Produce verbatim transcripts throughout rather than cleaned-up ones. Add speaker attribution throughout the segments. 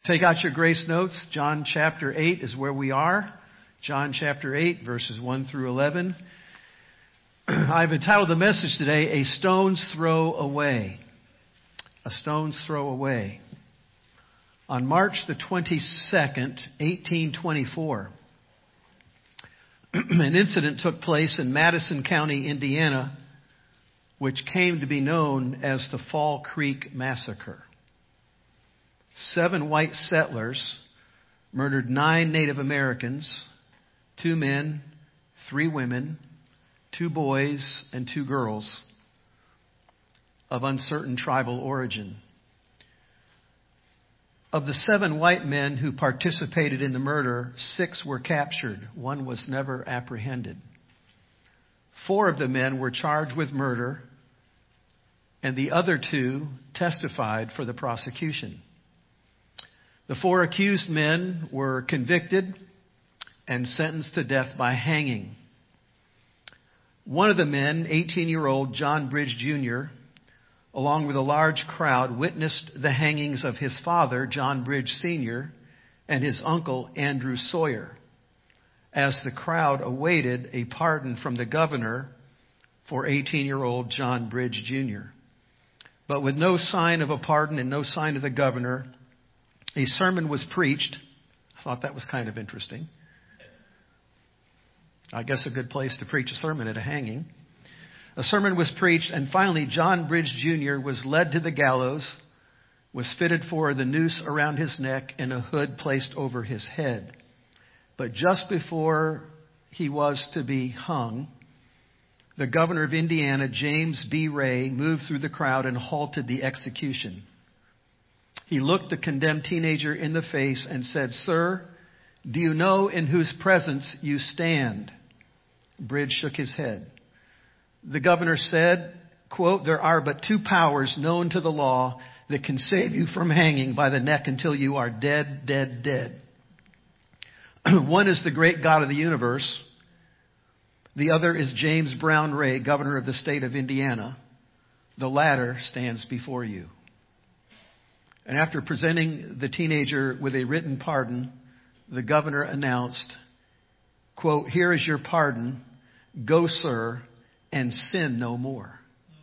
Speaker 1: Take out your grace notes. John chapter eight is where we are. John chapter eight, verses one through eleven. I've entitled the message today, A Stone's Throw Away. A Stone's Throw Away. On March the twenty-second, eighteen twenty-four, an incident took place in Madison County, Indiana, which came to be known as the Fall Creek Massacre. Seven white settlers murdered nine Native Americans, two men, three women, two boys, and two girls of uncertain tribal origin. Of the seven white men who participated in the murder, six were captured. One was never apprehended. Four of the men were charged with murder, and the other two testified for the prosecution. The four accused men were convicted and sentenced to death by hanging. One of the men, eighteen-year-old John Bridge Junior, along with a large crowd, witnessed the hangings of his father, John Bridge Senior, and his uncle, Andrew Sawyer, as the crowd awaited a pardon from the governor for eighteen-year-old John Bridge Junior But with no sign of a pardon and no sign of the governor, a sermon was preached. I thought that was kind of interesting. I guess a good place to preach a sermon at a hanging. A sermon was preached, and finally John Bridge Junior was led to the gallows, was fitted for the noose around his neck and a hood placed over his head. But just before he was to be hung, the governor of Indiana, James B. Ray, moved through the crowd and halted the execution. He looked the condemned teenager in the face and said, "Sir, do you know in whose presence you stand?" Bridge shook his head. The governor said, quote, "There are but two powers known to the law that can save you from hanging by the neck until you are dead, dead, dead. One is the great God of the universe. The other is James Brown Ray, governor of the state of Indiana. The latter stands before you." And after presenting the teenager with a written pardon, the governor announced, quote, "Here is your pardon. Go, sir, and sin no more."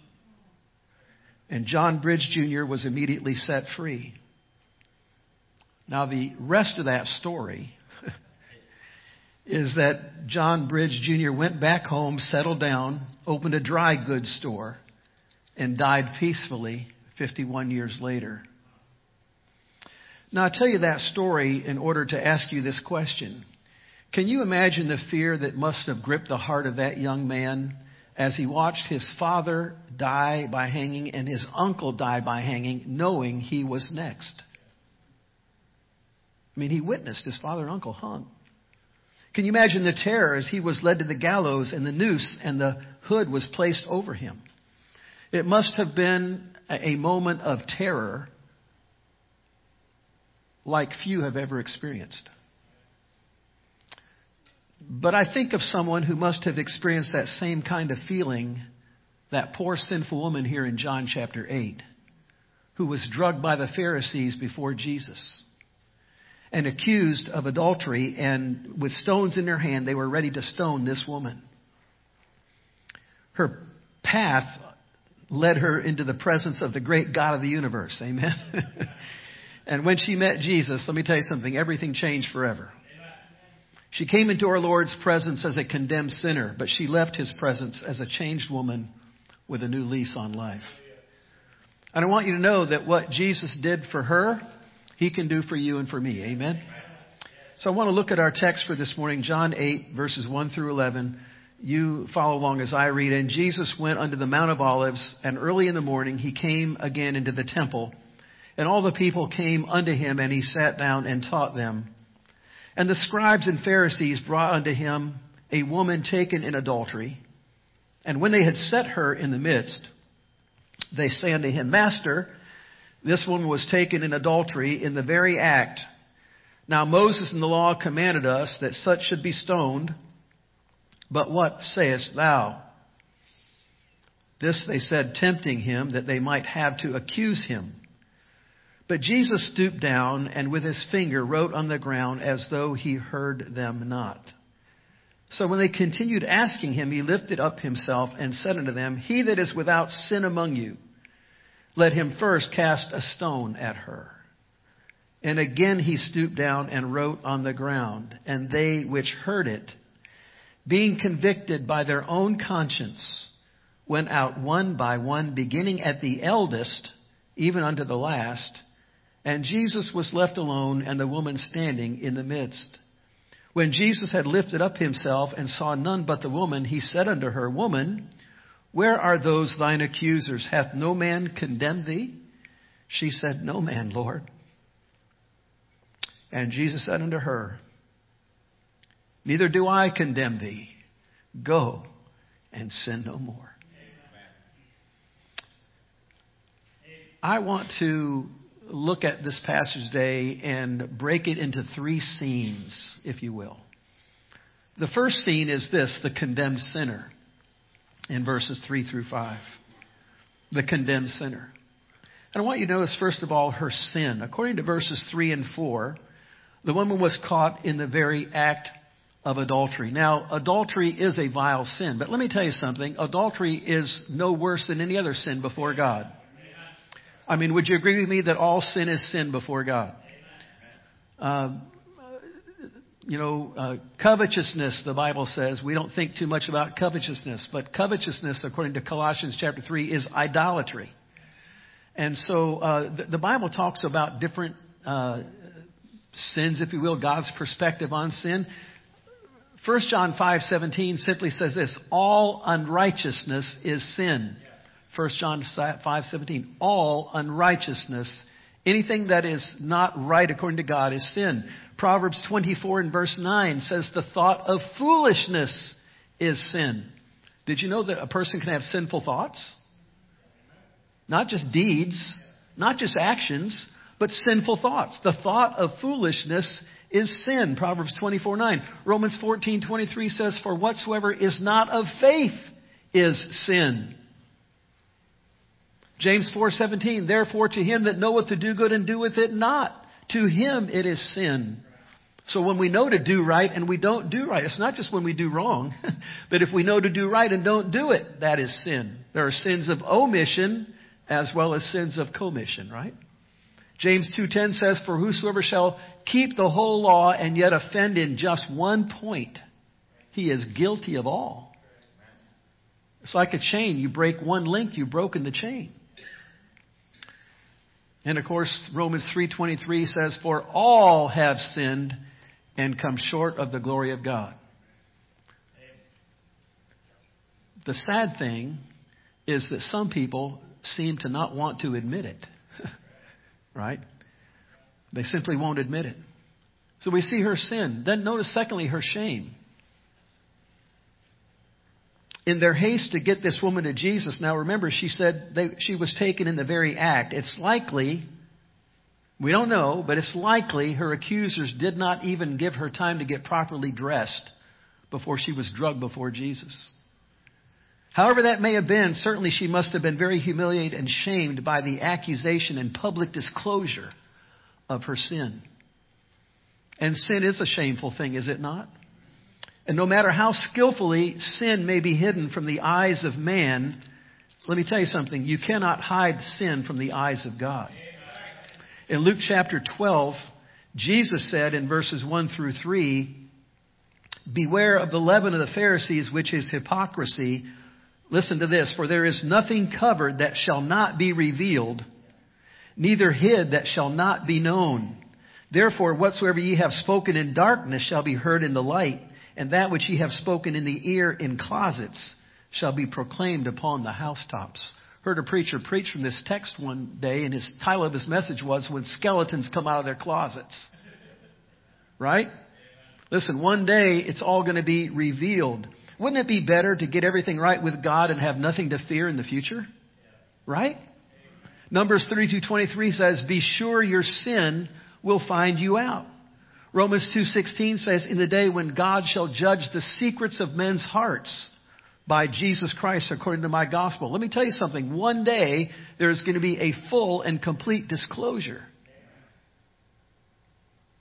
Speaker 1: And John Bridge Junior was immediately set free. Now, the rest of that story is that John Bridge Junior went back home, settled down, opened a dry goods store, and died peacefully fifty-one years later. Now, I tell you that story in order to ask you this question. Can you imagine the fear that must have gripped the heart of that young man as he watched his father die by hanging and his uncle die by hanging, knowing he was next? I mean, he witnessed his father and uncle hung. Can you imagine the terror as he was led to the gallows and the noose and the hood was placed over him? It must have been a moment of terror like few have ever experienced. But I think of someone who must have experienced that same kind of feeling, that poor sinful woman here in John chapter eight, who was drugged by the Pharisees before Jesus and accused of adultery, and with stones in their hand, they were ready to stone this woman. Her path led her into the presence of the great God of the universe. Amen. And when she met Jesus, let me tell you something, everything changed forever. She came into our Lord's presence as a condemned sinner, but she left his presence as a changed woman with a new lease on life. And I want you to know that what Jesus did for her, he can do for you and for me. Amen. So I want to look at our text for this morning, John eight, verses one through eleven. You follow along as I read. "And Jesus went unto the Mount of Olives, and early in the morning he came again into the temple. And all the people came unto him, and he sat down and taught them. And the scribes and Pharisees brought unto him a woman taken in adultery. And when they had set her in the midst, they say unto him, Master, this woman was taken in adultery in the very act. Now Moses in the law commanded us that such should be stoned. But what sayest thou? This they said, tempting him, that they might have to accuse him. But Jesus stooped down and with his finger wrote on the ground as though he heard them not. So when they continued asking him, he lifted up himself and said unto them, He that is without sin among you, let him first cast a stone at her. And again he stooped down and wrote on the ground. And they which heard it, being convicted by their own conscience, went out one by one, beginning at the eldest, even unto the last. And Jesus was left alone, and the woman standing in the midst. When Jesus had lifted up himself and saw none but the woman, he said unto her, Woman, where are those thine accusers? Hath no man condemned thee? She said, No man, Lord. And Jesus said unto her, Neither do I condemn thee. Go and sin no more. I want to look at this passage today and break it into three scenes, if you will. The first scene is this, the condemned sinner, in verses three through five. The condemned sinner. And I want you to notice, first of all, her sin. According to verses three and four, the woman was caught in the very act of adultery. Now, adultery is a vile sin, but let me tell you something. Adultery is no worse than any other sin before God. I mean, would you agree with me that all sin is sin before God? Uh, you know, uh, covetousness, the Bible says, we don't think too much about covetousness, but covetousness, according to Colossians chapter three, is idolatry. And so uh, the, the Bible talks about different uh, sins, if you will, God's perspective on sin. First John five seventeen simply says this, all unrighteousness is sin. First John five seventeen, all unrighteousness, anything that is not right according to God is sin. Proverbs twenty-four and verse nine says the thought of foolishness is sin. Did you know that a person can have sinful thoughts? Not just deeds, not just actions, but sinful thoughts. The thought of foolishness is sin. Proverbs twenty-four nine. Romans fourteen twenty-three says, For whatsoever is not of faith is sin. James four seventeen, Therefore to him that knoweth to do good and doeth it not, to him it is sin. So when we know to do right and we don't do right, it's not just when we do wrong, but if we know to do right and don't do it, that is sin. There are sins of omission as well as sins of commission, right? James two ten says, For whosoever shall keep the whole law and yet offend in just one point, he is guilty of all. It's like a chain. You break one link, you've broken the chain. And of course, Romans three twenty-three says, For all have sinned and come short of the glory of God. The sad thing is that some people seem to not want to admit it. Right? They simply won't admit it. So we see her sin. Then notice, secondly, her shame. In their haste to get this woman to Jesus, now remember, she said they, she was taken in the very act. It's likely, we don't know, but it's likely her accusers did not even give her time to get properly dressed before she was drugged before Jesus. However that may have been, certainly she must have been very humiliated and shamed by the accusation and public disclosure of her sin. And sin is a shameful thing, is it not? And no matter how skillfully sin may be hidden from the eyes of man, let me tell you something, you cannot hide sin from the eyes of God. In Luke chapter twelve, Jesus said in verses one through three, Beware of the leaven of the Pharisees, which is hypocrisy. Listen to this, for there is nothing covered that shall not be revealed, neither hid that shall not be known. Therefore, whatsoever ye have spoken in darkness shall be heard in the light, and that which ye have spoken in the ear in closets shall be proclaimed upon the housetops. Heard a preacher preach from this text one day, and his title of his message was, When Skeletons Come Out of Their Closets. Right? Listen, one day it's all going to be revealed. Wouldn't it be better to get everything right with God and have nothing to fear in the future? Right? Numbers thirty-two twenty-three says, Be sure your sin will find you out. Romans two sixteen says, In the day when God shall judge the secrets of men's hearts by Jesus Christ according to my gospel. Let me tell you something. One day there is going to be a full and complete disclosure.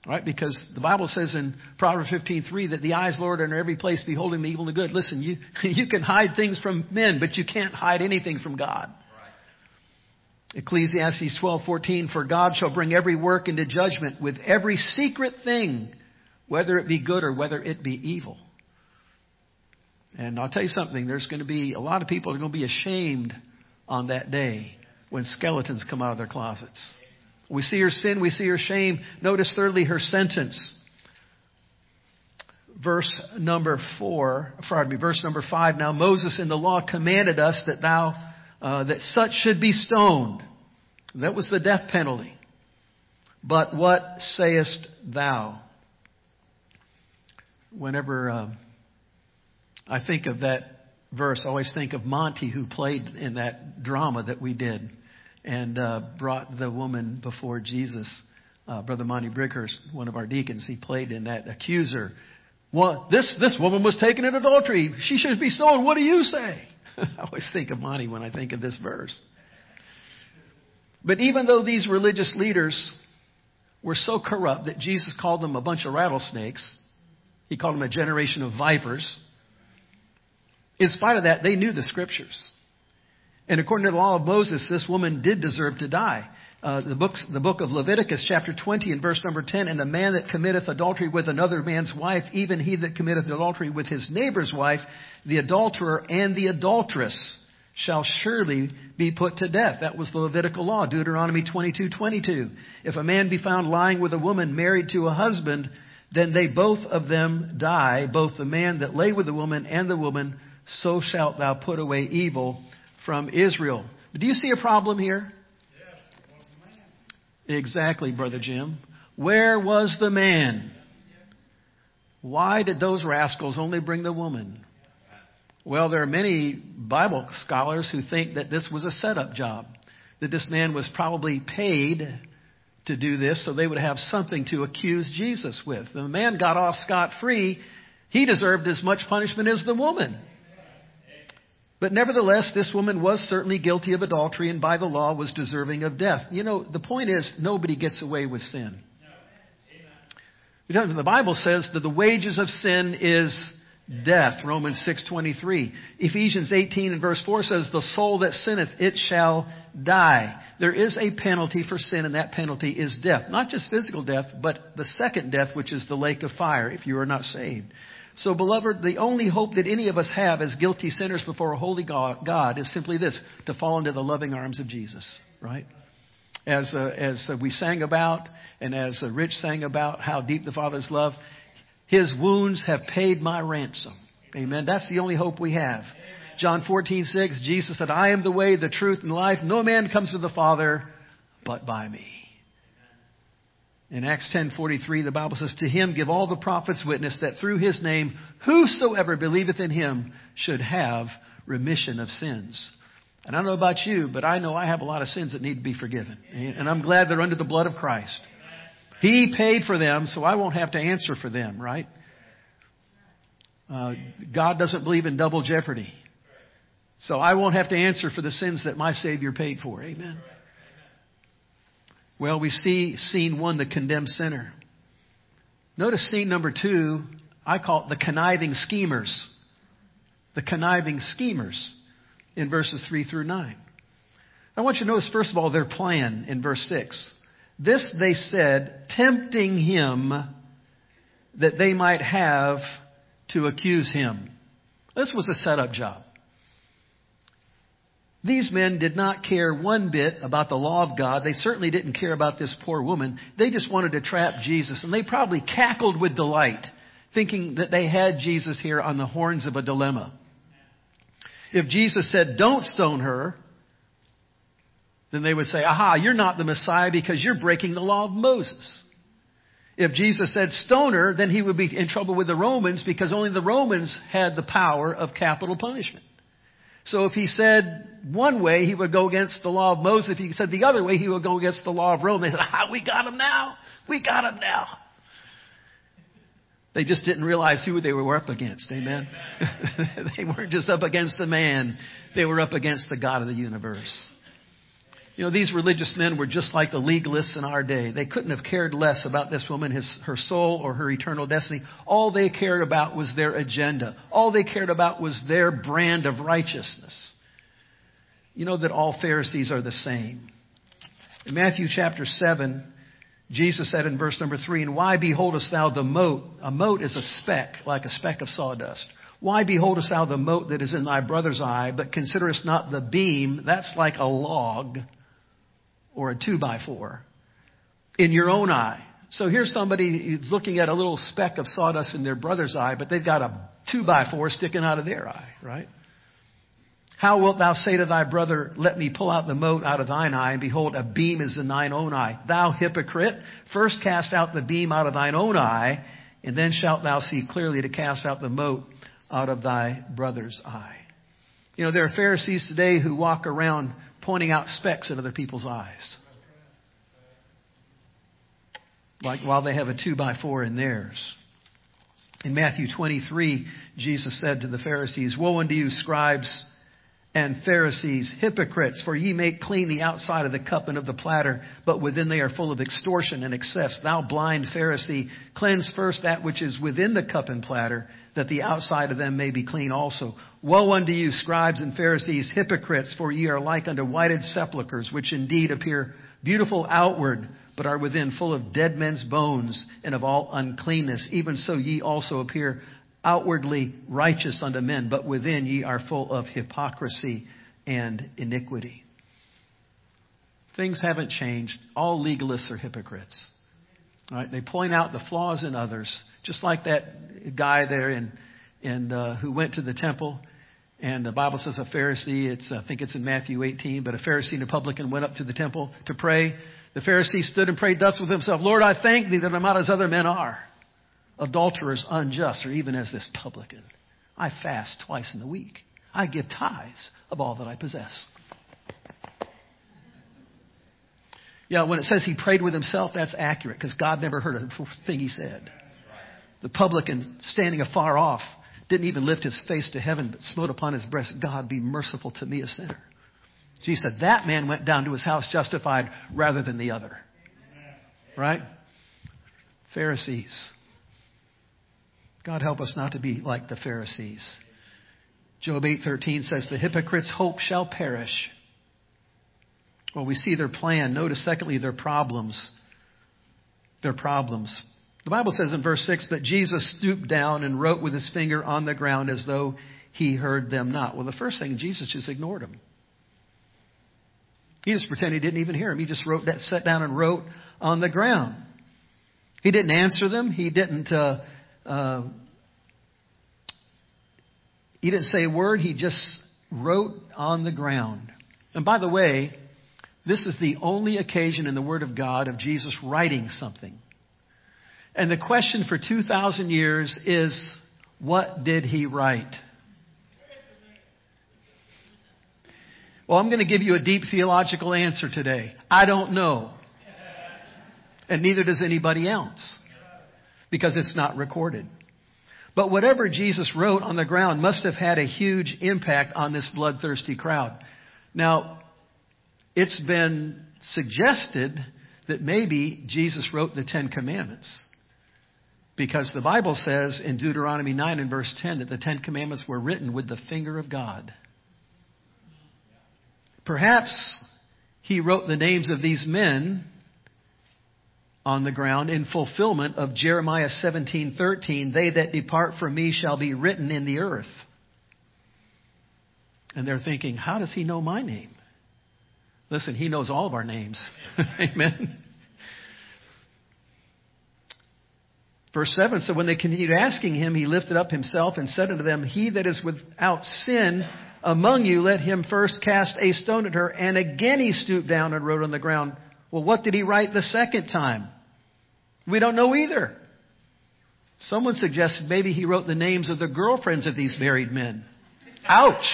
Speaker 1: Right? Because the Bible says in Proverbs fifteen three that the eyes, Lord, are in every place, beholding the evil and the good. Listen, you, you can hide things from men, but you can't hide anything from God. Right. Ecclesiastes twelve fourteen, for God shall bring every work into judgment with every secret thing, whether it be good or whether it be evil. And I'll tell you something, there's going to be a lot of people are going to be ashamed on that day when skeletons come out of their closets. We see her sin, we see her shame. Notice thirdly, her sentence. Verse number four, pardon me, verse number five. Now Moses in the law commanded us that thou, uh, that such should be stoned. That was the death penalty. But what sayest thou? Whenever uh, I think of that verse, I always think of Monty, who played in that drama that we did and uh, brought the woman before Jesus. Uh, Brother Monty Brickhurst, one of our deacons, he played in that accuser. Well, this, this woman was taken in adultery. She should be stoned. What do you say? I always think of Monty when I think of this verse. But even though these religious leaders were so corrupt that Jesus called them a bunch of rattlesnakes, he called them a generation of vipers. In spite of that, they knew the scriptures. And according to the law of Moses, this woman did deserve to die. Uh, the, books, the book of Leviticus, chapter twenty, and verse number ten, and the man that committeth adultery with another man's wife, even he that committeth adultery with his neighbor's wife, the adulterer and the adulteress shall surely be put to death. That was the Levitical law, Deuteronomy twenty-two twenty-two. If a man be found lying with a woman married to a husband, then they both of them die, both the man that lay with the woman and the woman. So shalt thou put away evil from Israel. But do you see a problem here? Yes. Exactly, Brother Jim. Where was the man? Why did those rascals only bring the woman? Well, there are many Bible scholars who think that this was a setup job, that this man was probably paid to do this so they would have something to accuse Jesus with. The man got off scot-free. He deserved as much punishment as the woman. But nevertheless, this woman was certainly guilty of adultery and by the law was deserving of death. You know, the point is, nobody gets away with sin. The Bible says that the wages of sin is death, Romans six twenty-three. Ephesians eighteen and verse four says, the soul that sinneth, it shall die. There is a penalty for sin, and that penalty is death. Not just physical death, but the second death, which is the lake of fire, if you are not saved. So, beloved, the only hope that any of us have as guilty sinners before a holy God, God is simply this, to fall into the loving arms of Jesus, right? As uh, as uh, we sang about, and as uh, Rich sang about how deep the Father's love, His wounds have paid my ransom. Amen. That's the only hope we have. Amen. John fourteen six, Jesus said, I am the way, the truth, and life. No man comes to the Father but by me. In Acts ten forty-three, the Bible says, to him give all the prophets witness that through his name, whosoever believeth in him should have remission of sins. And I don't know about you, but I know I have a lot of sins that need to be forgiven. And I'm glad they're under the blood of Christ. He paid for them, so I won't have to answer for them, right? Uh, God doesn't believe in double jeopardy. So I won't have to answer for the sins that my Savior paid for. Amen. Well, we see scene one, the condemned sinner. Notice scene number two, I call it the conniving schemers. The conniving schemers in verses three through nine. I want you to notice, first of all, their plan in verse six. This they said, tempting him that they might have to accuse him. This was a setup job. These men did not care one bit about the law of God. They certainly didn't care about this poor woman. They just wanted to trap Jesus. And they probably cackled with delight, thinking that they had Jesus here on the horns of a dilemma. If Jesus said, don't stone her, then they would say, aha, you're not the Messiah because you're breaking the law of Moses. If Jesus said stone her, then he would be in trouble with the Romans because only the Romans had the power of capital punishment. So if he said one way, he would go against the law of Moses. If he said the other way, he would go against the law of Rome. They said, ah, we got him now. We got him now. They just didn't realize who they were up against. Amen. They weren't just up against the man. They were up against the God of the universe. You know, these religious men were just like the legalists in our day. They couldn't have cared less about this woman, his, her soul, or her eternal destiny. All they cared about was their agenda. All they cared about was their brand of righteousness. You know that all Pharisees are the same. In Matthew chapter seven, Jesus said in verse number three, "And why beholdest thou the mote?" A mote is a speck, like a speck of sawdust. "Why beholdest thou the mote that is in thy brother's eye, but considerest not the beam," that's like a log or a two by four, "in your own eye?" So here's somebody who's looking at a little speck of sawdust in their brother's eye, but they've got a two by four sticking out of their eye, right? "How wilt thou say to thy brother, let me pull out the mote out of thine eye, and behold, a beam is in thine own eye? Thou hypocrite, first cast out the beam out of thine own eye, and then shalt thou see clearly to cast out the mote out of thy brother's eye." You know, there are Pharisees today who walk around pointing out specks in other people's eyes, like while they have a two by four in theirs. In Matthew twenty-three, Jesus said to the Pharisees, "Woe unto you, scribes and Pharisees, hypocrites, for ye make clean the outside of the cup and of the platter, but within they are full of extortion and excess. Thou blind Pharisee, cleanse first that which is within the cup and platter, that the outside of them may be clean also. Woe unto you, scribes and Pharisees, hypocrites, for ye are like unto whited sepulchres, which indeed appear beautiful outward, but are within full of dead men's bones and of all uncleanness. Even so ye also appear outwardly righteous unto men, but within ye are full of hypocrisy and iniquity." Things haven't changed. All legalists are hypocrites. All right? They point out the flaws in others, just like that guy there in, in uh, who went to the temple. And the Bible says a Pharisee, it's, I think it's in Matthew eighteen, but a Pharisee and a publican went up to the temple to pray. The Pharisee stood and prayed thus with himself, "Lord, I thank thee that I'm not as other men are, adulterers, unjust, or even as this publican. I fast twice in the week. I give tithes of all that I possess." Yeah, when it says he prayed with himself, that's accurate, because God never heard a thing he said. The publican, standing afar off, didn't even lift his face to heaven, but smote upon his breast, "God, be merciful to me, a sinner." Jesus said that man went down to his house justified rather than the other. Right? Pharisees. God help us not to be like the Pharisees. Job eight thirteen says, "The hypocrite's hope shall perish." Well, we see their plan. Notice, secondly, their problems. Their problems. The Bible says in verse six, "But Jesus stooped down and wrote with his finger on the ground as though he heard them not." Well, the first thing, Jesus just ignored them. He just pretended he didn't even hear him. He just wrote that, sat down and wrote on the ground. He didn't answer them. He didn't... Uh, Uh, he didn't say a word. He just wrote on the ground. And by the way, this is the only occasion in the Word of God of Jesus writing something. And the question for two thousand years is, what did he write? Well, I'm going to give you a deep theological answer today. I don't know. And neither does anybody else, because it's not recorded. But whatever Jesus wrote on the ground must have had a huge impact on this bloodthirsty crowd. Now, it's been suggested that maybe Jesus wrote the Ten Commandments, because the Bible says in Deuteronomy nine and verse ten that the Ten Commandments were written with the finger of God. Perhaps he wrote the names of these men on the ground in fulfillment of Jeremiah seventeen thirteen, "They that depart from me shall be written in the earth." And they're thinking, how does he know my name? Listen, he knows all of our names. Amen. Verse seven, "So when they continued asking him, he lifted up himself and said unto them, He that is without sin among you, let him first cast a stone at her. And again he stooped down and wrote on the ground." Well, what did he write the second time? We don't know either. Someone suggested maybe he wrote the names of the girlfriends of these married men. Ouch.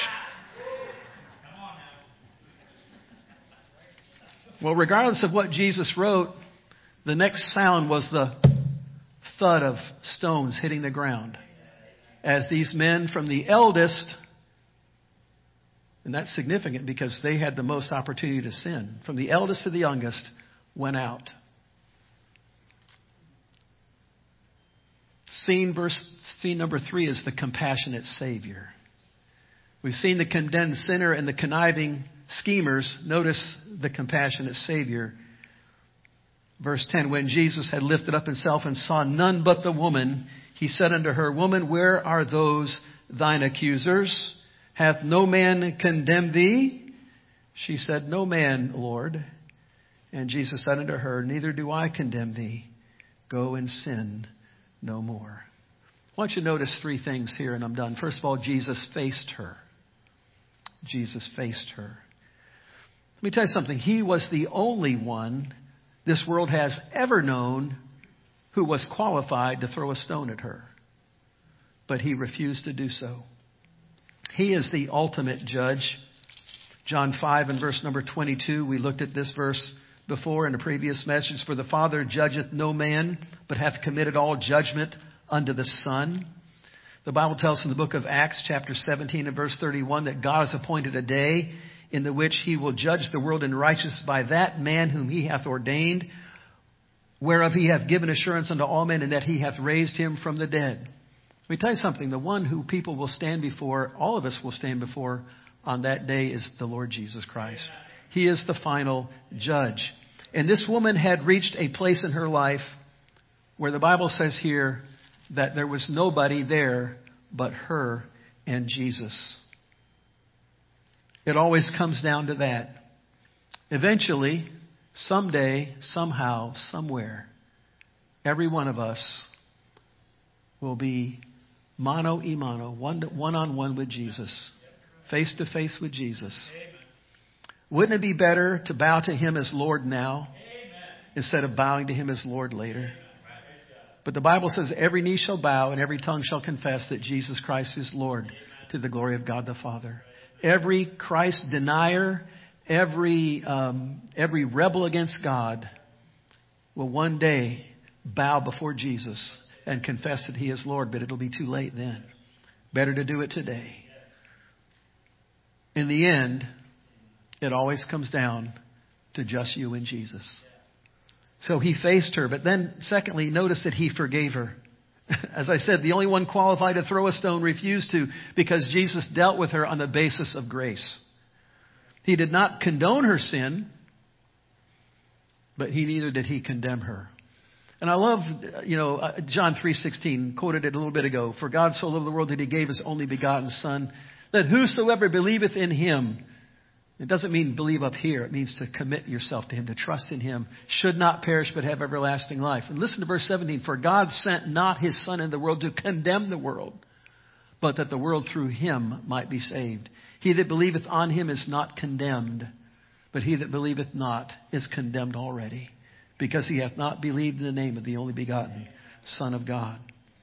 Speaker 1: Well, regardless of what Jesus wrote, the next sound was the thud of stones hitting the ground, as these men, from the eldest And that's significant because they had the most opportunity to sin. From the eldest to the youngest went out. Scene, verse, scene number three is the compassionate Savior. We've seen the condemned sinner and the conniving schemers. Notice the compassionate Savior. Verse ten, when Jesus had lifted up himself and saw none but the woman, he said unto her, Woman, where are those thine accusers? Hath no man condemned thee? She said, No man, Lord. And Jesus said unto her, Neither do I condemn thee. Go and sin no more. I want you to notice three things here, and I'm done. First of all, Jesus faced her. Jesus faced her. Let me tell you something. He was the only one this world has ever known who was qualified to throw a stone at her. But he refused to do so. He is the ultimate judge. John five and verse number twenty-two, we looked at this verse before in a previous message. For the Father judgeth no man, but hath committed all judgment unto the Son. The Bible tells us in the book of Acts chapter seventeen and verse thirty-one that God has appointed a day in the which he will judge the world in righteousness by that man whom he hath ordained, whereof he hath given assurance unto all men, and that he hath raised him from the dead. Let me tell you something. The one who people will stand before, all of us will stand before on that day, is the Lord Jesus Christ. He is the final judge. And this woman had reached a place in her life where the Bible says here that there was nobody there but her and Jesus. It always comes down to that. Eventually, someday, somehow, somewhere, every one of us will be mano y mano, one on one with Jesus, face to face with Jesus. Wouldn't it be better to bow to him as Lord now instead of bowing to him as Lord later? But the Bible says every knee shall bow and every tongue shall confess that Jesus Christ is Lord, to the glory of God the Father. Every Christ denier, every um, every rebel against God will one day bow before Jesus and confess that he is Lord, but it'll be too late then. Better to do it today. In the end, it always comes down to just you and Jesus. So he faced her. But then, secondly, notice that he forgave her. As I said, the only one qualified to throw a stone refused to, because Jesus dealt with her on the basis of grace. He did not condone her sin, but he neither did he condemn her. And I love, you know, John three sixteen, quoted it a little bit ago. For God so loved the world that he gave his only begotten Son, that whosoever believeth in him, it doesn't mean believe up here. It means to commit yourself to him, to trust in him, should not perish but have everlasting life. And listen to verse seventeen. For God sent not his Son in the world to condemn the world, but that the world through him might be saved. He that believeth on him is not condemned, but he that believeth not is condemned already, because he hath not believed in the name of the only begotten Son of God.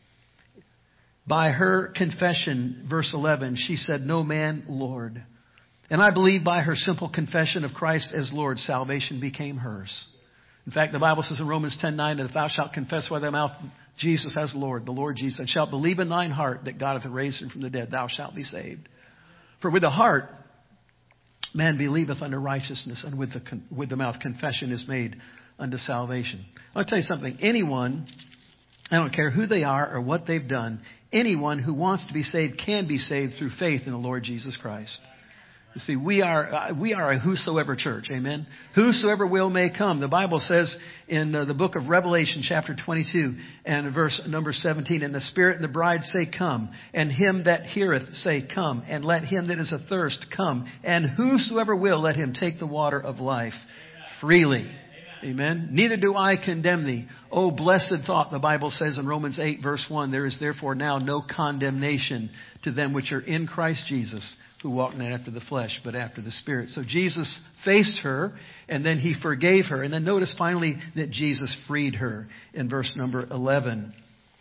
Speaker 1: By her confession, verse eleven, she said, No man, Lord. And I believe by her simple confession of Christ as Lord, salvation became hers. In fact, the Bible says in Romans ten nine that if thou shalt confess by thy mouth Jesus as Lord, the Lord Jesus, and shalt believe in thine heart that God hath raised him from the dead, thou shalt be saved. For with the heart man believeth unto righteousness, and with the with the mouth confession is made unto salvation. I'll tell you something. Anyone, I don't care who they are or what they've done, anyone who wants to be saved can be saved through faith in the Lord Jesus Christ. You see, we are uh, we are a whosoever church. Amen. Whosoever will may come. The Bible says in uh, the book of Revelation, chapter twenty-two, and verse number seventeen, and the Spirit and the bride say, Come. And him that heareth say, Come. And let him that is athirst come. And whosoever will, let him take the water of life freely. Amen. Neither do I condemn thee. Oh, blessed thought, the Bible says in Romans eight, verse one, there is therefore now no condemnation to them which are in Christ Jesus, who walk not after the flesh, but after the Spirit. So Jesus faced her, and then he forgave her. And then notice finally that Jesus freed her in verse number eleven.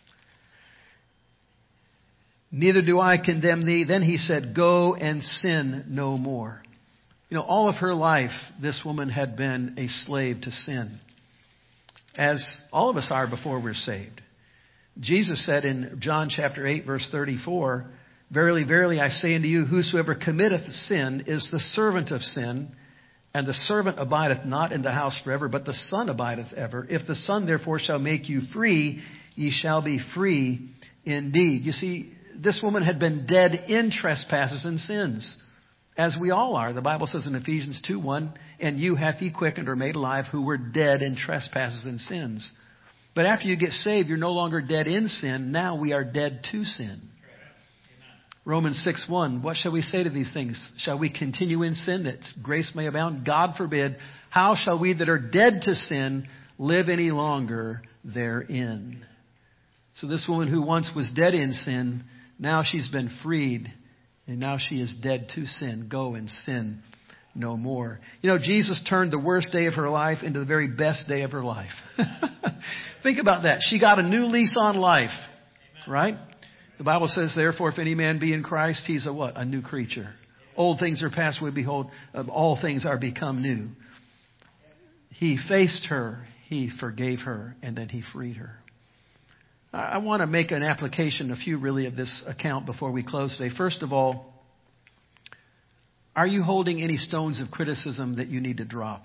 Speaker 1: Neither do I condemn thee. Then he said, Go and sin no more. You know, all of her life, this woman had been a slave to sin, as all of us are before we're saved. Jesus said in John chapter eight, verse thirty-four, Verily, verily, I say unto you, whosoever committeth sin is the servant of sin, and the servant abideth not in the house forever, but the Son abideth ever. If the Son therefore shall make you free, ye shall be free indeed. You see, this woman had been dead in trespasses and sins, as we all are. The Bible says in Ephesians two one, and you hath he quickened or made alive who were dead in trespasses and sins. But after you get saved, you're no longer dead in sin. Now we are dead to sin. Romans six one, what shall we say to these things? Shall we continue in sin that grace may abound? God forbid. How shall we that are dead to sin live any longer therein? So this woman who once was dead in sin, now she's been freed, and now she is dead to sin. Go and sin no more. You know, Jesus turned the worst day of her life into the very best day of her life. Think about that. She got a new lease on life, right? The Bible says, therefore, if any man be in Christ, he's a what? A new creature. Old things are passed away, behold, all things are become new. He faced her, he forgave her, and then he freed her. I want to make an application, a few really, of this account before we close today. First of all, are you holding any stones of criticism that you need to drop?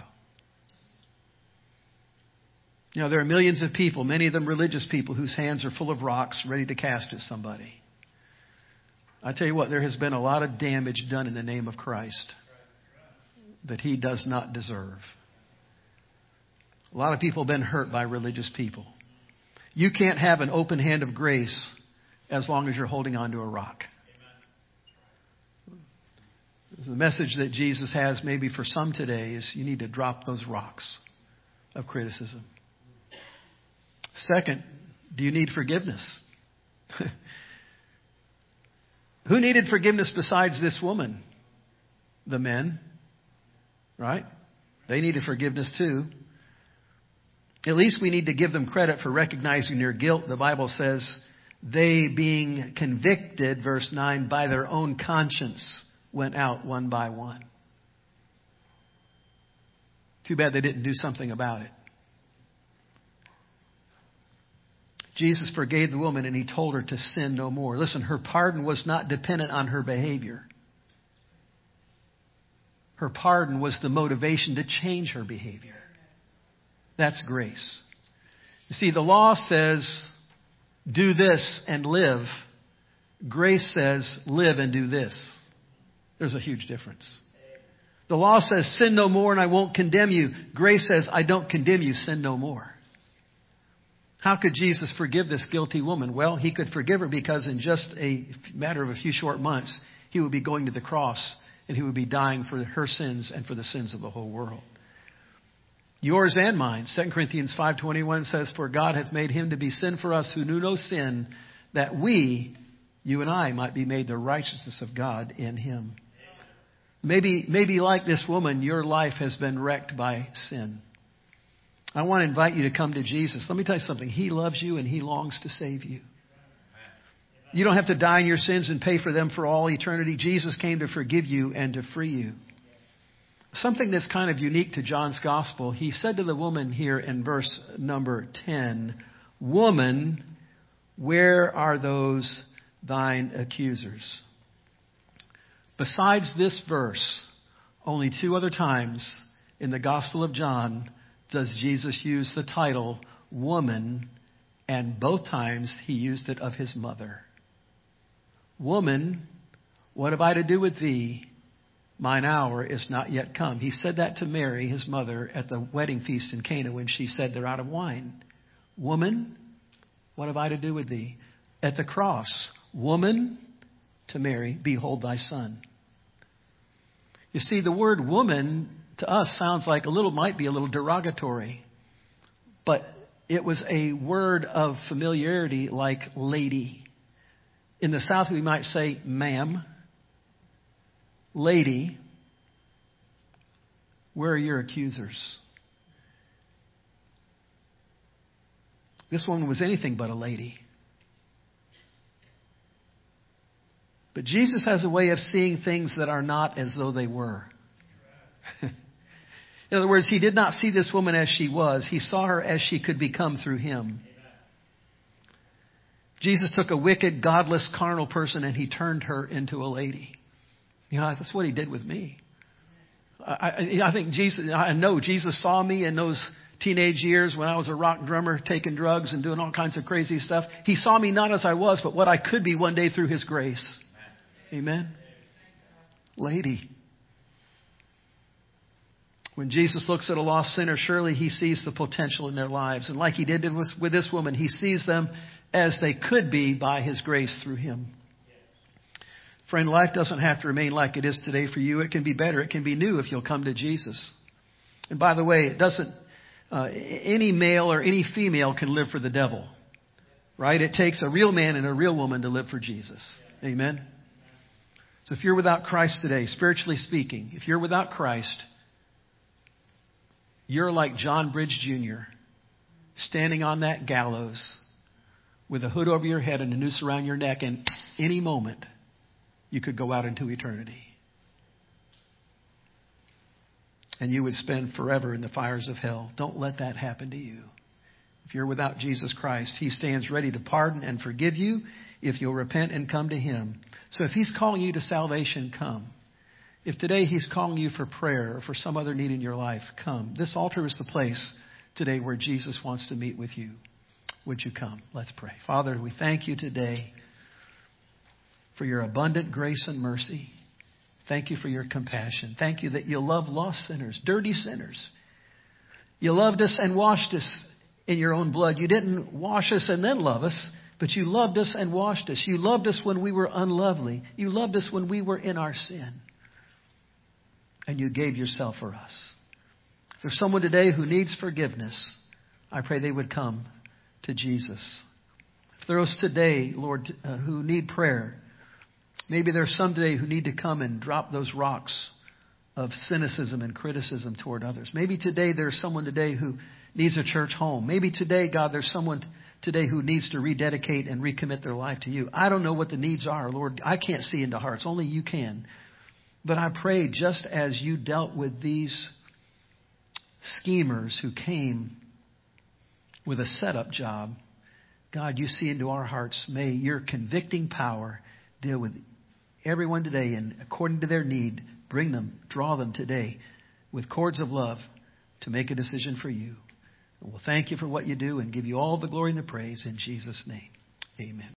Speaker 1: You know, there are millions of people, many of them religious people, whose hands are full of rocks ready to cast at somebody. I tell you what, there has been a lot of damage done in the name of Christ that he does not deserve. A lot of people have been hurt by religious people. You can't have an open hand of grace as long as you're holding on to a rock. The message that Jesus has maybe for some today is you need to drop those rocks of criticism. Second, do you need forgiveness? Who needed forgiveness besides this woman? The men, right? They needed forgiveness too. At least we need to give them credit for recognizing their guilt. The Bible says they, being convicted, verse nine, by their own conscience, went out one by one. Too bad they didn't do something about it. Jesus forgave the woman and he told her to sin no more. Listen, her pardon was not dependent on her behavior. Her pardon was the motivation to change her behavior. That's grace. You see, the law says, do this and live. Grace says, live and do this. There's a huge difference. The law says, sin no more and I won't condemn you. Grace says, I don't condemn you, sin no more. How could Jesus forgive this guilty woman? Well, he could forgive her because in just a matter of a few short months, he would be going to the cross and he would be dying for her sins and for the sins of the whole world. Yours and mine. Second Corinthians five twenty-one says, for God hath made him to be sin for us who knew no sin, that we, you and I, might be made the righteousness of God in him. Maybe, maybe like this woman, your life has been wrecked by sin. I want to invite you to come to Jesus. Let me tell you something. He loves you and he longs to save you. You don't have to die in your sins and pay for them for all eternity. Jesus came to forgive you and to free you. Something that's kind of unique to John's gospel. He said to the woman here in verse number ten, woman, where are those thine accusers? Besides this verse, only two other times in the Gospel of John does Jesus use the title woman, and both times he used it of his mother. Woman, what have I to do with thee? Mine hour is not yet come. He said that to Mary, his mother, at the wedding feast in Cana when she said they're out of wine. Woman, what have I to do with thee? At the cross, woman, to Mary, behold thy son. You see, the word woman to us sounds like a little, might be a little derogatory, but it was a word of familiarity like lady. In the South, we might say ma'am, lady. Where are your accusers? This woman was anything but a lady. But Jesus has a way of seeing things that are not as though they were. In other words, he did not see this woman as she was. He saw her as she could become through him. Jesus took a wicked, godless, carnal person and he turned her into a lady. You know, that's what he did with me. I, I, I think Jesus, I know Jesus saw me in those teenage years when I was a rock drummer, taking drugs and doing all kinds of crazy stuff. He saw me not as I was, but what I could be one day through his grace. Amen. Lady. When Jesus looks at a lost sinner, surely he sees the potential in their lives. And like he did with, with this woman, he sees them as they could be by his grace through him. Friend, life doesn't have to remain like it is today for you. It can be better. It can be new if you'll come to Jesus. And by the way, it doesn't, uh, any male or any female can live for the devil. Right? It takes a real man and a real woman to live for Jesus. Amen. So if you're without Christ today, spiritually speaking, if you're without Christ, you're like John Bridge Junior standing on that gallows with a hood over your head and a noose around your neck, and any moment you could go out into eternity. And you would spend forever in the fires of hell. Don't let that happen to you. If you're without Jesus Christ, he stands ready to pardon and forgive you if you'll repent and come to him. So if he's calling you to salvation, come. If today he's calling you for prayer or for some other need in your life, come. This altar is the place today where Jesus wants to meet with you. Would you come? Let's pray. Father, we thank you today for your abundant grace and mercy. Thank you for your compassion. Thank you that you love lost sinners, dirty sinners. You loved us and washed us in your own blood. You didn't wash us and then love us, but you loved us and washed us. You loved us when we were unlovely. You loved us when we were in our sin. And you gave yourself for us. If there's someone today who needs forgiveness, I pray they would come to Jesus. If there's today, Lord, uh, who need prayer, maybe there's some today who need to come and drop those rocks of cynicism and criticism toward others. Maybe today there's someone today who needs a church home. Maybe today, God, there's someone today who needs to rededicate and recommit their life to you. I don't know what the needs are, Lord. I can't see into hearts. Only you can. But I pray just as you dealt with these schemers who came with a setup job, God, you see into our hearts. May your convicting power deal with everyone today, and according to their need, bring them, draw them today with cords of love to make a decision for you. And we'll thank you for what you do and give you all the glory and the praise in Jesus' name. Amen.